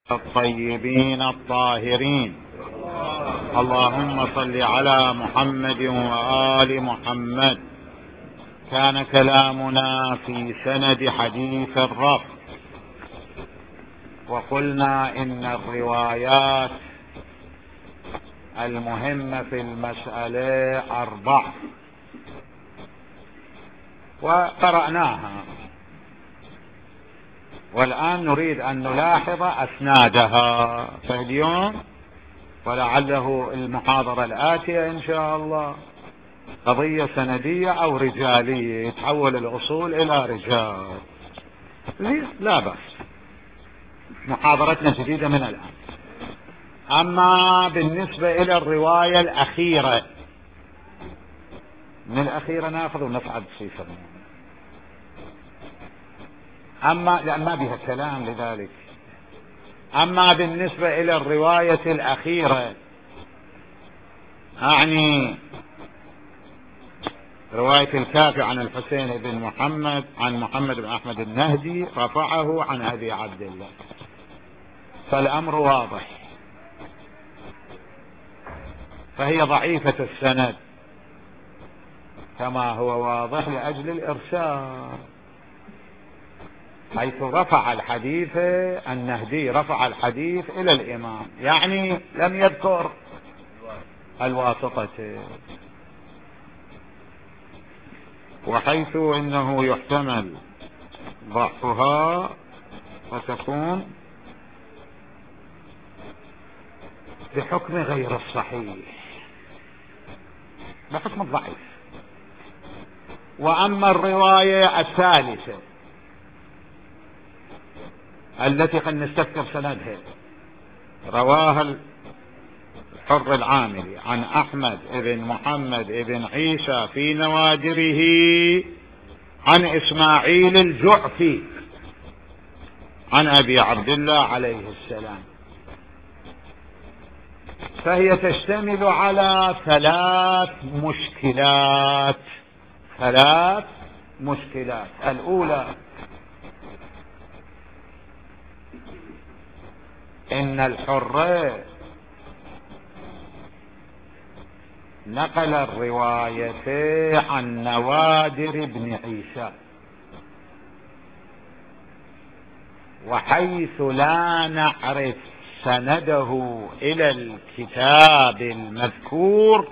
الطيبين الطاهرين. اللهم صل على محمد وآل محمد. كان كلامنا في سند حديث الرفع، وقلنا إن الروايات المهمة في المسألة 4 وقرأناها، والآن نريد أن نلاحظ أسنادها. فاليوم ولعله المحاضرة الآتية إن شاء الله قضية سندية أو رجالية، يتحول الأصول إلى رجال، لا بأس، محاضرتنا جديدة من الآن. أما بالنسبة إلى الرواية الأخيرة، من الأخيرة نأخذ ونصعد صفر، أما لأن ما بها كلام لذلك. أما بالنسبة إلى الرواية الأخيرة، أعني رواية الكافي عن الحسين بن محمد عن محمد بن أحمد النهدي رفعه عن أبي عبد الله، فالأمر واضح، فهي ضعيفة السند كما هو واضح لأجل الإرسال، حيث رفع الحديث النهدي، رفع الحديث إلى الإمام، يعني لم يذكر الواسطة. وحيث إنه يحتمل ضعفها فتكون بحكم غير الصحيح، بحكم الضعيف. وأما الرواية الثالثة التي قد نستذكر سندها، رواها الحر العاملي عن أحمد بن محمد بن عيسى في نوادره عن إسماعيل الجعفي عن أبي عبد الله عليه السلام، فهي تشتمل على 3 مشكلات. الأولى إن الحر نقل الرواية عن نوادر بن عيسى، وحيث لا نعرف سنده إلى الكتاب المذكور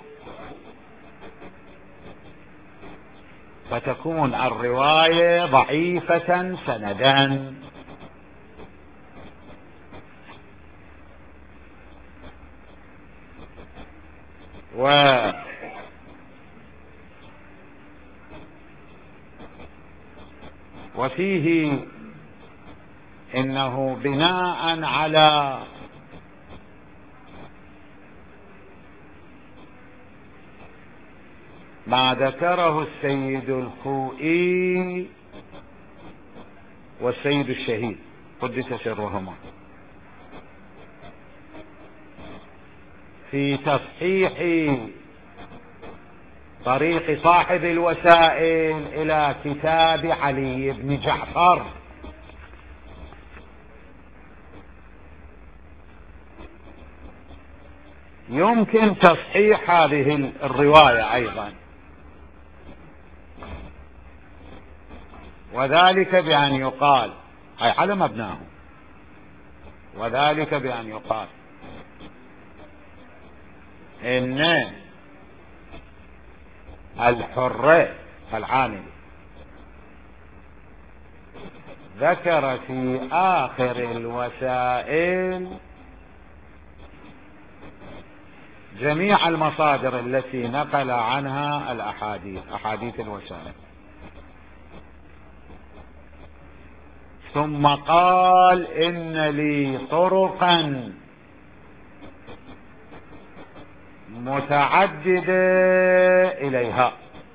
فتكون الرواية ضعيفة سندا. وفيه إنه بناء على ما ذكره السيد الخوئي والسيد الشهيد قدس سرهما في تصحيح طريق صاحب الوسائل إلى كتاب علي بن جعفر، يمكن تصحيح هذه الرواية أيضا، وذلك بأن يقال، أي على مبناه، وذلك بأن يقال إن الحر العاملي ذكر في آخر الوسائل جميع المصادر التي نقل عنها أحاديث الوسائل، ثم قال إن لي طرقا متعددة إليها،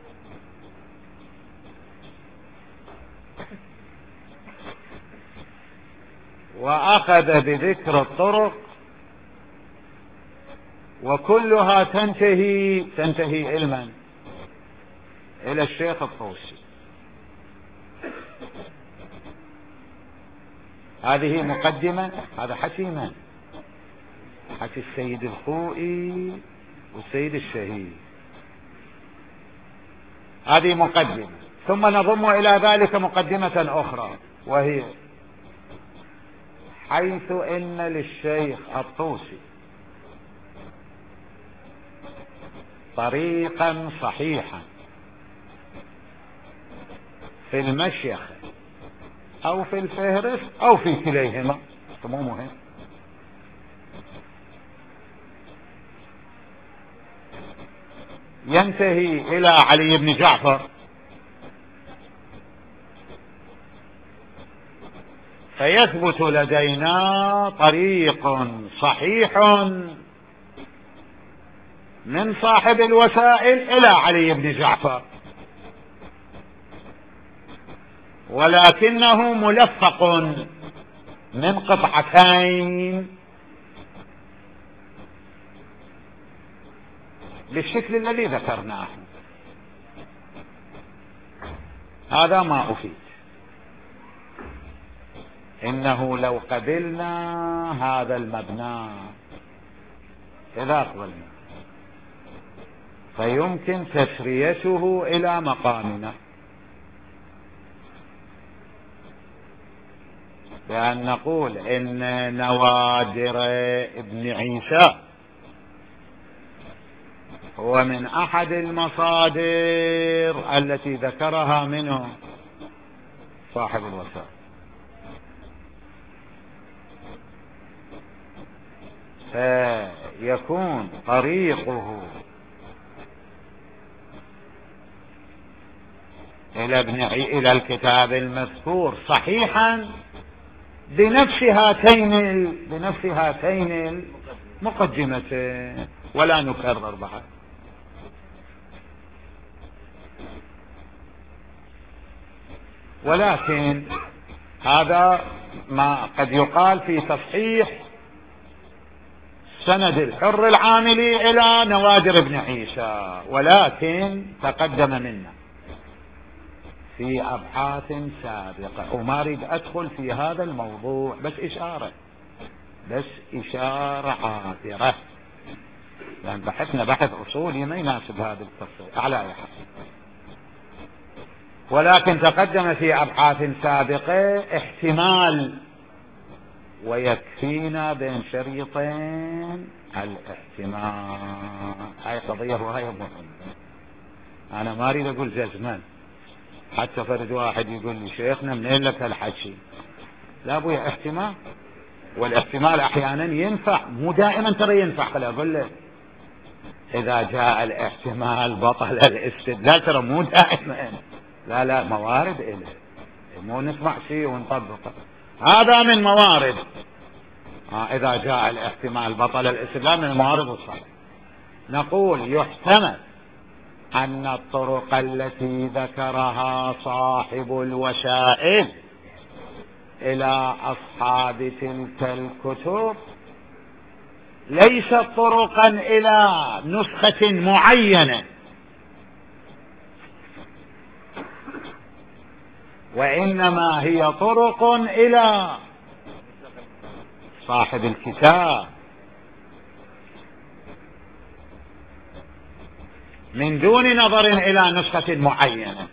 وأخذ بذكر الطرق وكلها تنتهي علما إلى الشيخ الطوسي. هذه مقدمة. هذا حكي من؟ حكي السيد الخوئي والسيد الشهيد. هذه مقدمة. ثم نضم إلى ذلك مقدمة أخرى، وهي حيث إن للشيخ الطوسي طريقا صحيحا في المشيخة أو في الفهرس أو في كليهما، مو مهم، ينتهي إلى علي بن جعفر، فيثبت لدينا طريق صحيح من صاحب الوسائل إلى علي بن جعفر، ولكنه ملفق من قطعتين بالشكل الذي ذكرناه. هذا ما أفيد. إنه لو قبلنا هذا المبنى، إذا قبلنا، فيمكن تسريته إلى مقامنا، بأن نقول إن نوادر ابن عيسى هو من أحد المصادر التي ذكرها منه صاحب الوسائل، فيكون طريقه إلى الكتاب المذكور صحيحا بنفس هاتين المقدمتين، ولا نكرر بعد. ولكن هذا ما قد يقال في تصحيح سند الحر العاملي إلى نوادر ابن عيسى، ولكن تقدم منا في أبحاث سابقة، وما أريد أدخل في هذا الموضوع، بس إشارة عابرة، لأن بحثنا بحث أصولي ما يناسب هذا التفصيل على أي حال. ولكن تقدم في أبحاث سابقة احتمال، ويكفينا بين شريطين الاحتمال. هاي قضية وهي مهمة. أنا ما أريد أقول جزما، حتى فرد واحد يقول لي شيخنا منين لك هالحكي؟ لا أبوي، احتمال، والاحتمال أحيانا ينفع، مو دائما ترى ينفع. خلي أقول لك، إذا جاء الاحتمال بطل الاستدلال، ترى مو دائما، لا موارد إله، مو نسمع شيء ونطبقه، هذا من موارد. إذا جاء الاحتمال بطل الاستدلال، من الموارد الصحيحة. نقول يحتمل أن الطرق التي ذكرها صاحب الوسائل إلى أصحاب تلك الكتب ليست طرقا إلى نسخة معينة، وإنما هي طرق إلى صاحب الكتاب من دون نظر إلى نسخة معينة،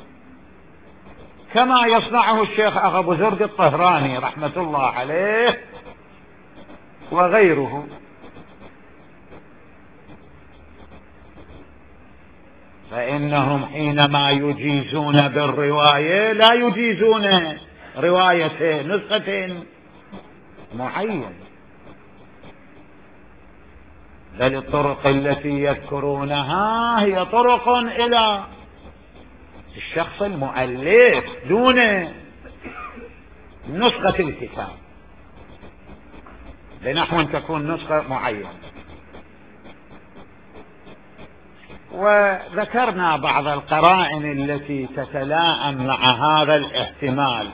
كما يصنعه الشيخ أبو زرق الطهراني رحمة الله عليه وغيره. فإنهم حينما يجيزون بالرواية لا يجيزون رواية نسخة معينة، بل الطرق التي يذكرونها هي طرق إلى الشخص المؤلف دون نسخة الكتاب، بنحو أن تكون نسخة معينة. وذكرنا بعض القرائن التي تتلائم مع هذا الاحتمال،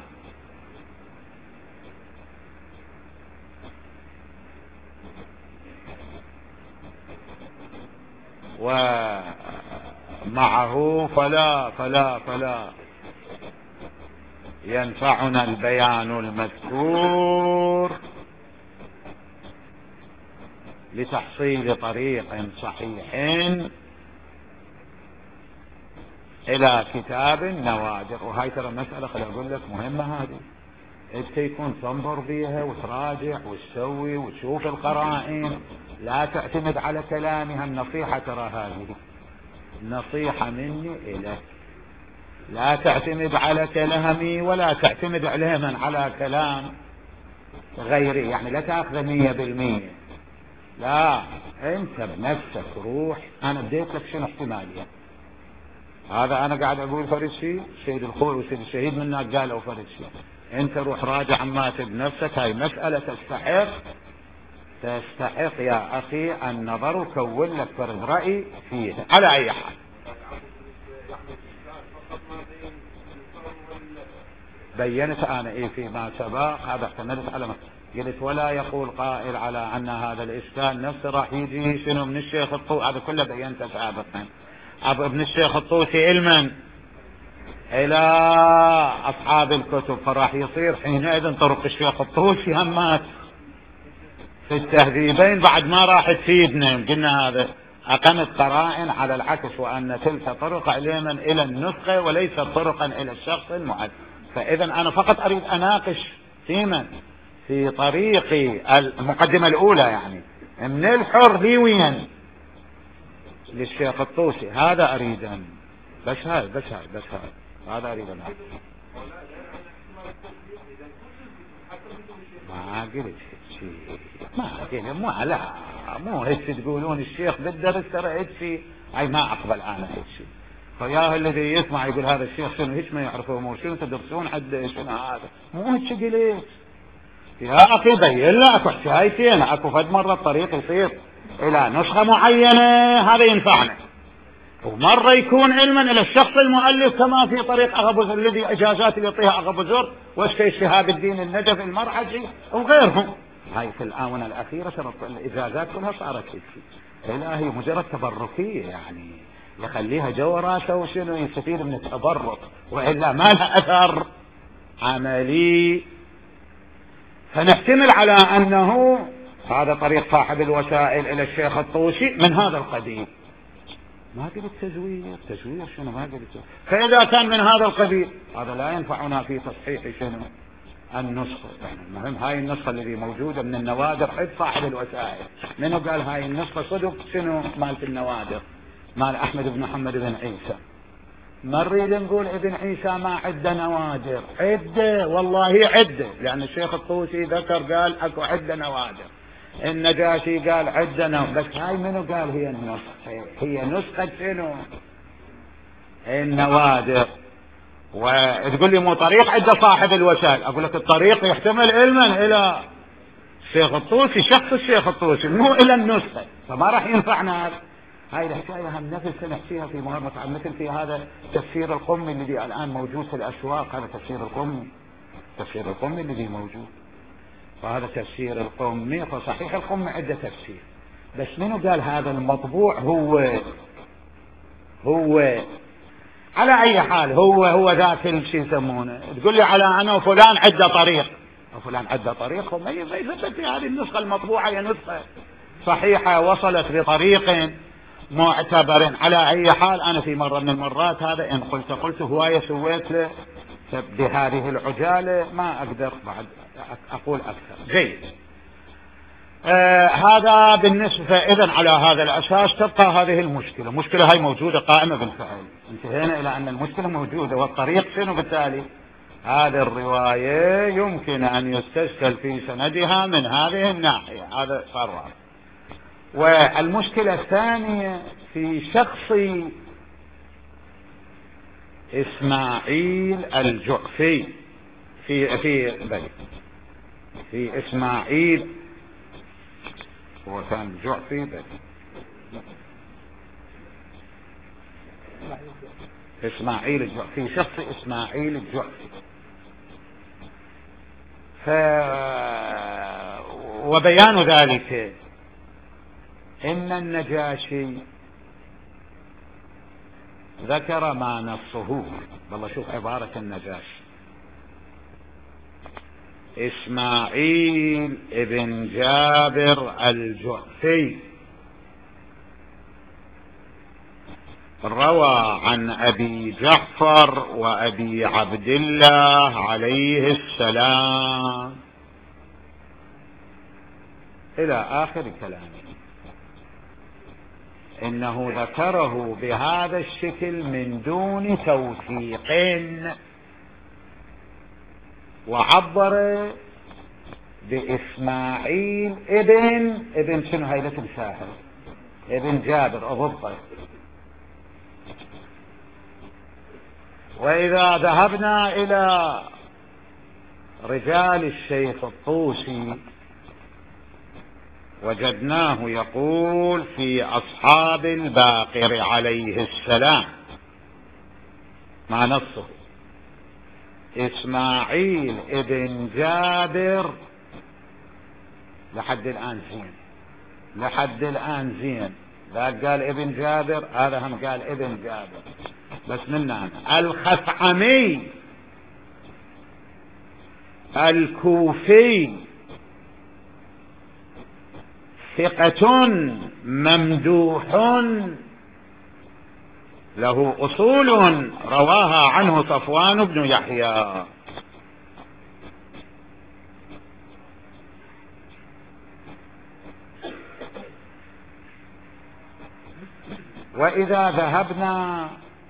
ومعه فلا ينفعنا البيان المذكور لتحصيل طريق صحيح إلى كتاب النوادر. وهاي ترى مسألة خلي أقول لك مهمة هذه، أنت يكون تنظر بيها وتراجع وتسوي وتشوف القرائن، لا تعتمد على كلامها. النصيحة ترى هذه نصيحة مني إليك، لا تعتمد على كلامي ولا تعتمد علما على كلام غيري، يعني لا تأخذ 100%، لا انت بنفسك روح. انا بديت لك شنو احتمالية، هذا انا قاعد اقول فرد شيء، سيد الخوي وسيد الشهيد منك قالوا فرد شيء، انت روح راجع عماتك بنفسك. هاي مسألة تستحق يا اخي النظر وكون لك فرد رأي فيها على اي حال. بينت انا ايه فيما سبق، هذا اعتمدت على قلت ولا يقول قائل على ان هذا الاشكال نفسه راح يجي شنو من الشيخ الطوسي، هذا كله بينته سابقا. ابن الشيخ الطوسي علما الى اصحاب الكتب، فراح يصير حينئذ طرق الشيخ الطوسي همات في التهذيبين بعد ما راح تفيدنا. قلنا هذا اقمت قرائن على العكس، وان تلك طرق علما الى النسخة وليست طرقا الى الشخص المعد. فاذا انا فقط اريد اناقش فيما في طريق المقدمة الاولى، يعني من الحر لوين للشيخ الطوسي، هذا اريد بس هاي هذا اريد ما قلت شيء، ما قلت مو هيك تقولون الشيخ بالدرس ترى هيك شيء، هاي ما اقبل انا هيك شيء. فياه الذي يسمع يقول هذا الشيخ شنو هيك ما يعرفه، مو شنو تدرسون حد شنو هذا، مو هيك قلت يا اخي. بين لا اكو حكايتين، اكو فد مرة الطريق يصير الى نسخة معينة هذا ينفعنا، ومرة يكون علما الى الشخص المؤلف كما في طريق اغا الذي اجازات اللي يعطيها اغا بزر والشيخ شهاب الدين النجف المرعشي وغيرهم. هاي في الاونة الاخيرة صارت الاجازات كلها صارت هيك، لا هي مجرد تبركية، يعني يخليها جوا راسه وشنو يستفيد من التبرك، والا ما لها اثر عملي. فنحتمل على انه هذا طريق صاحب الوسائل الى الشيخ الطوسي من هذا القبيل. ما قلت تزوير شنو، ما قلت. فاذا كان من هذا القبيل هذا لا ينفعنا في تصحيح شنو النسخة. يعني المهم هاي النسخة اللي موجودة من النوادر عند صاحب الوسائل، منو قال هاي النسخة صدق شنو مالت النوادر، مال احمد بن محمد بن عيسى. ما نريد نقول ابن عيسى ما عده نوادر، عده والله عده، لان الشيخ الطوسي ذكر قال اكو عده نوادر، النجاشي قال عده نوادر، بس هاي منو قال هي النسخة، هي نسخة شنو النوادر. وتقول لي مو طريق عده صاحب الوسائل، اقول لك الطريق يحتمل علما الى الشيخ الطوسي، شخص الشيخ الطوسي مو الى النسخة، فما راح ينفعنا هذا. هاي الحكاية هم نفسها نحكيها في مرة، مثل في هذا تفسير القمي الذي الآن موجود في الأسواق، هذا تفسير القمي الذي موجود، فهذا تفسير القمي. فصحيح القمي عدة تفسير، بس منو قال هذا المطبوع هو على أي حال هو ذاك الشيء يسمونه. تقول لي على أنا وفلان عدة طريق، وفلان عدة طريق، ما يثبت في هذه النسخة المطبوعة هي نسخة صحيحة وصلت بطريق معتبر. على اي حال انا في مرة من المرات هذا ان قلت هواية سويت له بهذه العجالة، ما اقدر بعد اقول اكثر. جيد. هذا بالنسبة اذا على هذا الاساس تبقى هذه المشكلة هاي موجودة قائمة بالفعل، انتهينا الى ان المشكلة موجودة، والطريق شنو بالتالي هذه الرواية يمكن ان يستشكل في سندها من هذه الناحية، هذا صار واضح. والمشكلة الثانية في شخص إسماعيل الجعفي، في إسماعيل، هو كان جعفي إسماعيل الجعفي، في شخص إسماعيل الجعفي. وبيان ذلك إن النجاشي ذكر ما نصه، والله شوف عبارة النجاشي، إسماعيل ابن جابر الجعفي روى عن أبي جعفر وأبي عبد الله عليه السلام إلى آخر كلامه، إنه ذكره بهذا الشكل من دون توثيق، وعبر بإسماعيل ابن شنو هاي لا تنساها، ابن جابر أضبط. وإذا ذهبنا إلى رجال الشيخ الطوسي وجدناه يقول في أصحاب الباقر عليه السلام مع نصه إسماعيل ابن جابر لحد الآن زين، لحد الآن زين. ذاك قال ابن جابر، هذا هم قال ابن جابر، بس منا الخثعمي الكوفي ثقة ممدوح له أصول رواها عنه صفوان بن يحيى. وإذا ذهبنا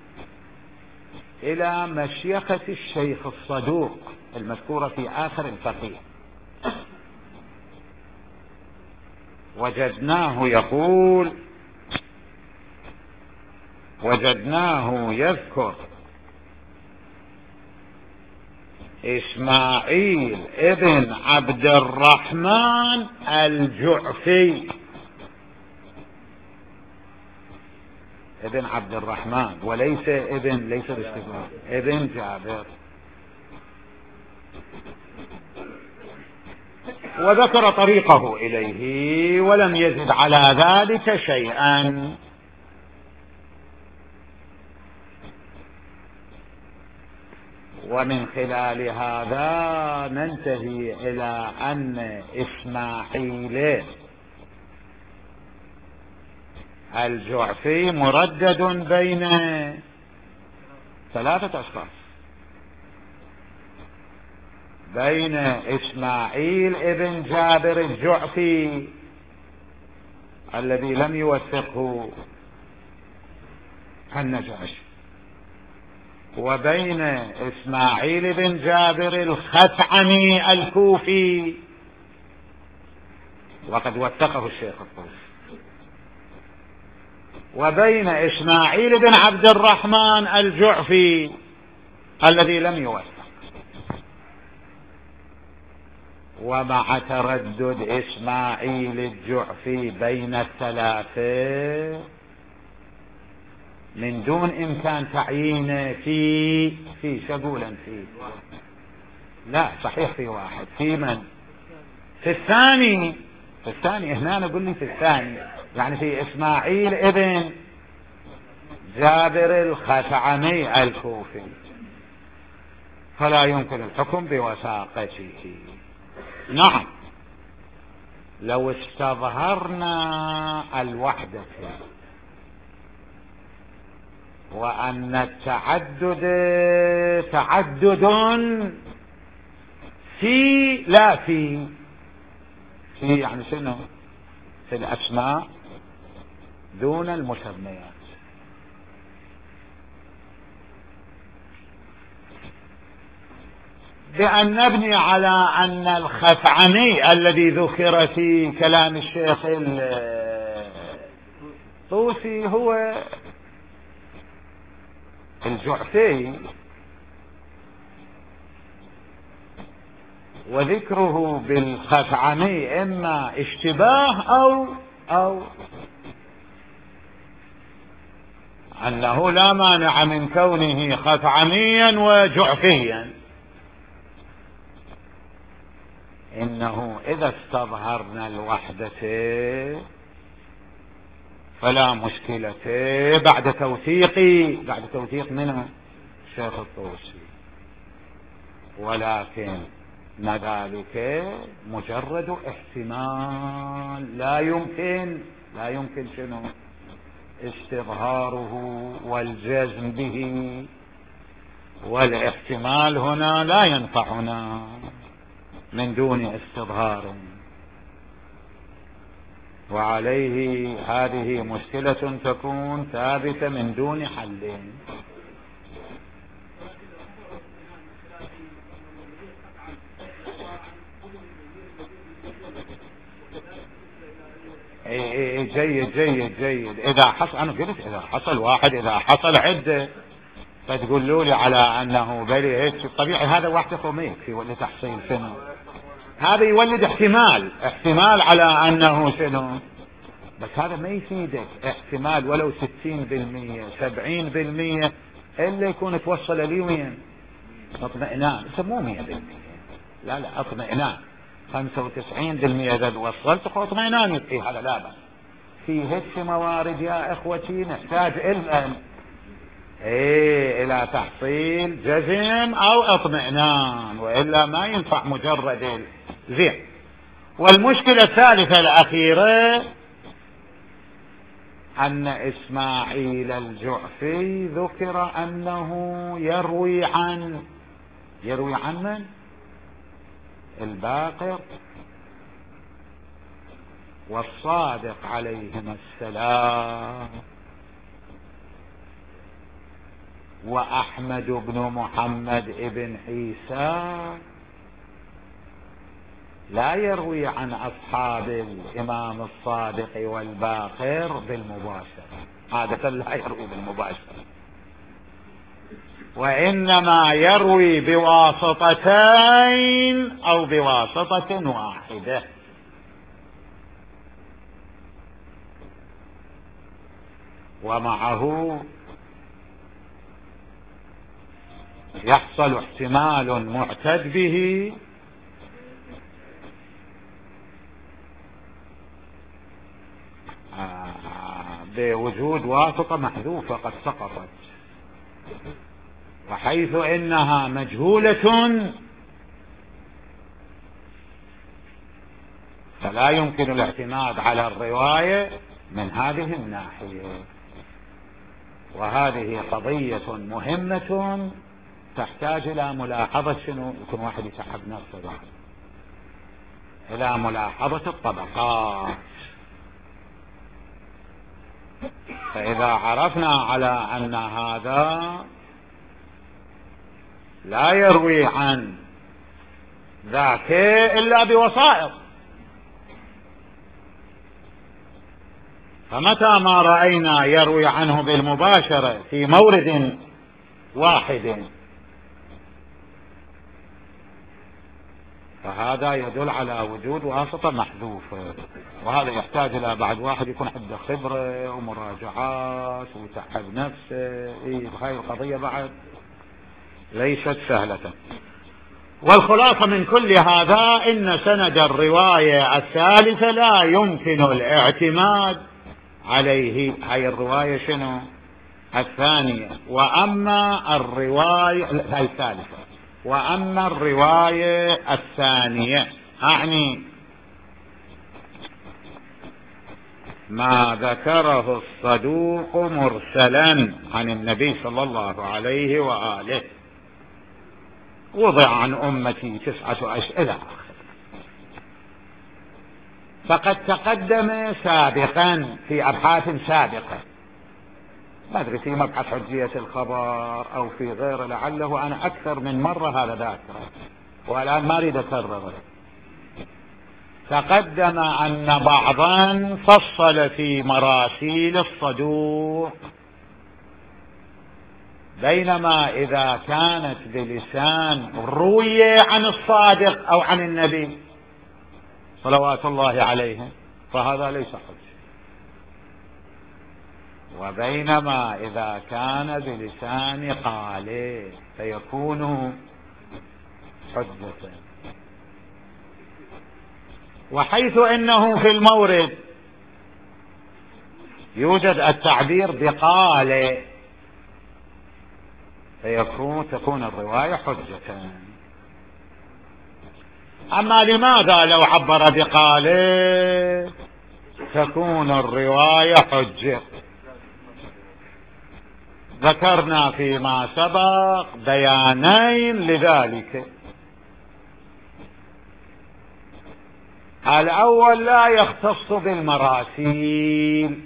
إلى مشيخة الشيخ الصدوق المذكورة في آخر الفقيه وجدناه يقول، وجدناه يذكر إسماعيل ابن عبد الرحمن الجعفي، ابن عبد الرحمن وليس ابن، ليس باستثناء، ابن جابر. وذكر طريقه إليه ولم يزد على ذلك شيئا. ومن خلال هذا ننتهي إلى أن إسماعيل الجعفي مردد بين ثلاثة أشخاص، بين إسماعيل ابن جابر الجعفي الذي لم يوثقه النجاشي، وبين إسماعيل بن جابر الخثعمي الكوفي وقد وثقه الشيخ الطوسي، وبين إسماعيل بن عبد الرحمن الجعفي الذي لم يوثق. ومع تردد إسماعيل الجعفي بين الثلاثة من دون إمكان تعيينه في شغولا فيه، لا صحيح في واحد، في من؟ في الثاني هنا نقول لي في الثاني، يعني في إسماعيل ابن جابر الخثعمي الكوفي، فلا يمكن الحكم بوثاقته. نعم لو استظهرنا الوحدة وأن التعدد تعدد في يعني شنو؟ في الأسماء دون المسميات. بأن نبني على أن الخثعمي الذي ذكر في كلام الشيخ الطوسي هو الجعفي، وذكره بالخثعمي إما اشتباه أو أنه لا مانع من كونه خثعميا وجعفيا. إنه إذا استظهرنا الوحدة فلا مشكلة بعد توثيق من الشيخ الطوسي، ولكن ذلك مجرد احتمال لا يمكن شنو استظهاره والجزم به، والاحتمال هنا لا ينفعنا من دون استظهار. وعليه هذه مشكلة تكون ثابتة من دون حل. جيد جيد جيد. إذا حصل، أنا قلت إذا حصل واحد، إذا حصل عدة، فتقولوا لي على أنه بلي هيك طبيعي، هذا وحده ما يكفي ولا تحصيل شنو، هذا يولد احتمال على أنه شنو، بس هذا ما يفيدك احتمال ولو 60% 70% إلا يكون توصل لوين اطمئنان، مو 100%، لا اطمئنان 95% إذا وصلت اطمئنان يبقي، هذا لا بس. في هيك موارد يا إخوتي نحتاج علما إلى تحصيل جزم أو اطمئنان، وإلا ما ينفع مجرد زين. والمشكلة الثالثة الأخيرة أن إسماعيل الجعفي ذكر أنه يروي عن من؟ الباقر والصادق عليهما السلام وأحمد بن محمد ابن عيسى، لا يروي عن أصحاب الإمام الصادق والباقر بالمباشرة، عادة لا يروي بالمباشرة، وإنما يروي بواسطتين أو بواسطة واحدة. ومعه يحصل احتمال معتد به بوجود واسطة محذوفة قد سقطت، وحيث إنها مجهولة فلا يمكن الاعتماد على الرواية من هذه الناحية. وهذه قضية مهمة تحتاج إلى ملاحظة شنو، يكون واحد يسحب نفسه بعد، إلى ملاحظة الطبقات. فإذا عرفنا على أن هذا لا يروي عن ذاك إلا بوسائط، فمتى ما رأينا يروي عنه بالمباشرة في مورد واحد فهذا يدل على وجود واسطة محذوفة، وهذا يحتاج إلى بعد واحد يكون عنده خبرة ومراجعات ويتعب نفسه. هاي القضية بعد ليست سهلة. والخلاصة من كل هذا إن سند الرواية الثالثة لا يمكن الاعتماد عليه، هاي الرواية شنو الثانية. وأما الرواية هاي الثالثة، وأما الرواية الثانية أعني ما ذكره الصدوق مرسلا عن النبي صلى الله عليه وآله، وضع عن أمتي 9 أشياء، فقد تقدم سابقا في أبحاث سابقة، ما أدري في مبحث حجية الخبر أو في غيره، لعله أنا أكثر من مرة هذا ذاكره والآن ما أريد أكرره. تقدم أن بعضا فصل في مراسيل الصدوق، بينما إذا كانت بلسان روية عن الصادق أو عن النبي صلوات الله عليه فهذا ليس حجة، وبينما إذا كان بلسان قاله فيكون حجة. وحيث إنه في المورد يوجد التعبير بقاله تكون الرواية حجة. أما لماذا لو عبر بقاله تكون الرواية حجة؟ ذكرنا فيما سبق بيانين لذلك. الأول لا يختص بالمراسيل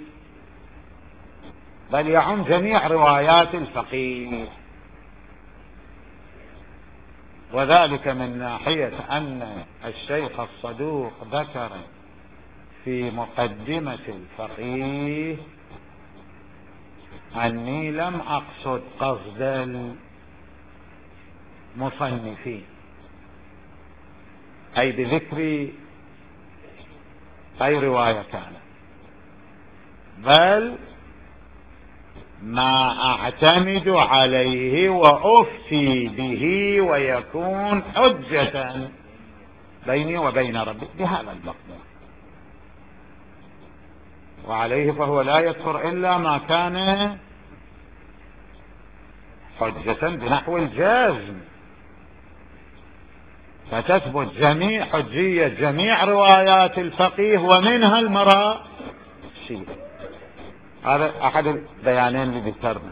بل يعم جميع روايات الفقيه، وذلك من ناحية أن الشيخ الصدوق ذكر في مقدمة الفقيه أني لم أقصد قصد المصنفين أي بذكر أي رواية كانت، بل ما أعتمد عليه وأفتي به ويكون حجة بيني وبين ربي بهذا المقدار، وعليه فهو لا يذكر إلا ما كان حجة بنحو الجازم، فتثبت حجية جميع روايات الفقيه ومنها المراسيل. هذا أحد البيانين اللي ذكرنا،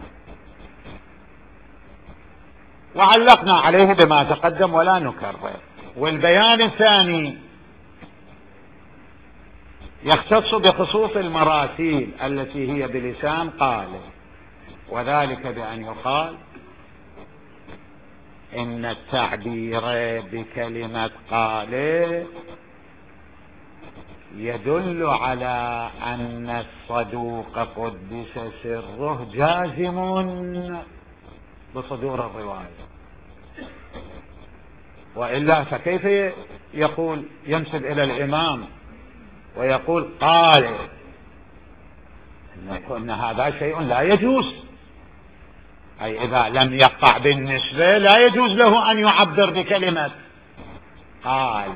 وعلقنا عليه بما تقدم ولا نكرر. والبيان الثاني يختص بخصوص المراسيل التي هي بلسان قاله، وذلك بأن يقال إن التعبير بكلمة قاله يدل على أن الصدوق قدس سره جازم بصدور الرواية، وإلا فكيف يقول ينسب إلى الإمام ويقول قال؟ إن هذا شيء لا يجوز، أي إذا لم يقع بالنسبة لا يجوز له أن يعبر بكلمة قال.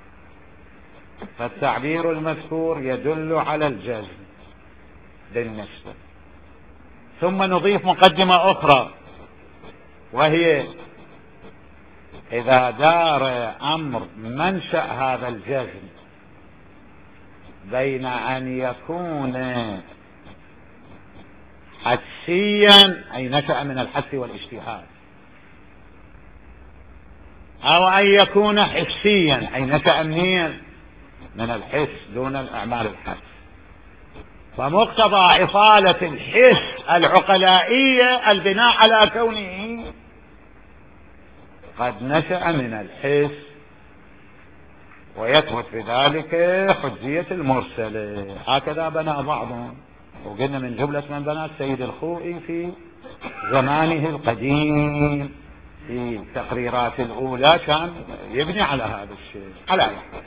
فالتعبير المذكور يدل على الجزم بالنسبة. ثم نضيف مقدمة أخرى، وهي إذا دار أمر منشأ هذا الجزم بين أن يكون حسيا أي نشأ من الحس والاجتهاد، أو أن يكون حسيا أي نشأ من الحس دون الأعمال الحس، فمقتضى إطالة الحس العقلائية البناء على كونه قد نشأ من الحس، ويثبت بذلك حجية المرسلة. هكذا بنى بعضهم، وقلنا من جملة من بنى السيد الخوئي في زمانه القديم في التقريرات الأولى كان يبني على هذا الشيء. على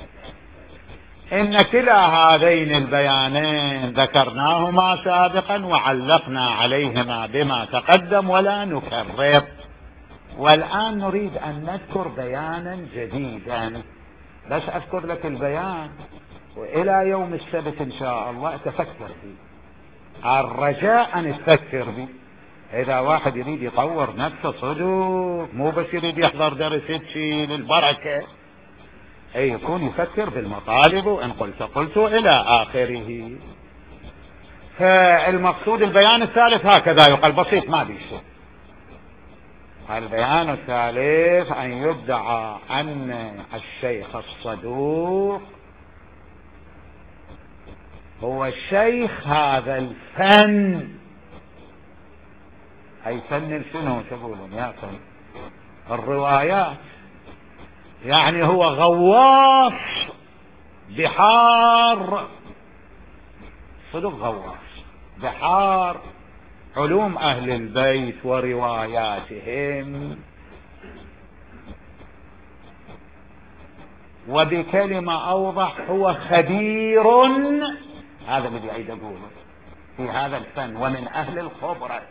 إن كلا هذين البيانين ذكرناهما سابقا وعلقنا عليهما بما تقدم ولا نكرر، والآن نريد أن نذكر بيانا جديدا. بس أذكر لك البيان وإلى يوم السبت إن شاء الله تفكر فيه، الرجاء أن تفكر به. إذا واحد يريد يطور نفسه صدق، مو بس يريد يحضر درس شيء للبركة، أي يكون يفكر بالمطالب وإن قلت إلى آخره. فالمقصود البيان الثالث هكذا يقال بسيط ما بيشي. البيان الثالث أن يدعى أن الشيخ الصدوق هو شيخ هذا الفن. أي فن شنو تقولون يا فن؟ الروايات. يعني هو غواص بحار، صدق غواص بحار علوم أهل البيت ورواياتهم، وبكلمة أوضح هو خبير، هذا اللي بعيد أقوله، في هذا الفن ومن أهل الخبرة.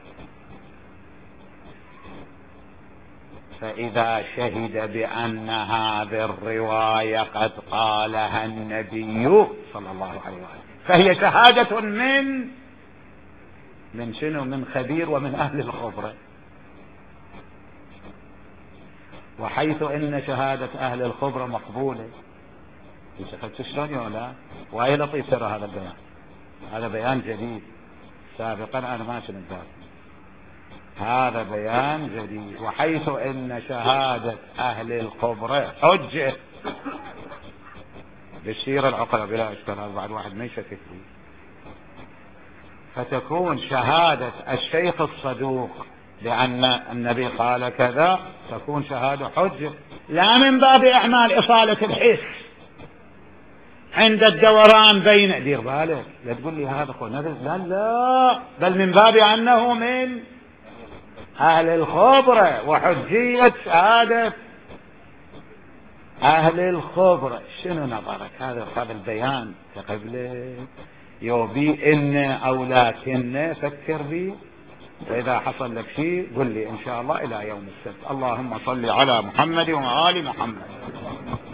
فإذا شهد بأن هذه الرواية قد قالها النبي صلى الله عليه وسلم فهي شهادة من شنو؟ من خبير ومن أهل الخبرة. وحيث إن شهادة أهل الخبرة مقبولة. شفت شلون ولا؟ وأي لطيف ترى هذا البيان، هذا بيان جديد، سابقا أنا ما سمعت هذا بيان جديد. وحيث إن شهادة أهل الخبرة حجة بالسيرة العقلة بلا إشكال، هذا بعد واحد ما يشكك فيه، فتكون شهادة الشيخ الصدوق لأن النبي قال كذا تكون شهادة حجة، لا من باب إعمال إصالة الحس عند الدوران بين، دير بالك لا تقول لي هذا لا بل من باب أنه من أهل الخبرة وحجية شهادة أهل الخبرة. شنو نظرك؟ هذا البيان تقبله يوبي إن أو لكن فكر بي، وإذا حصل لك شيء قل لي إن شاء الله إلى يوم السبت. اللهم صل على محمد وآل محمد.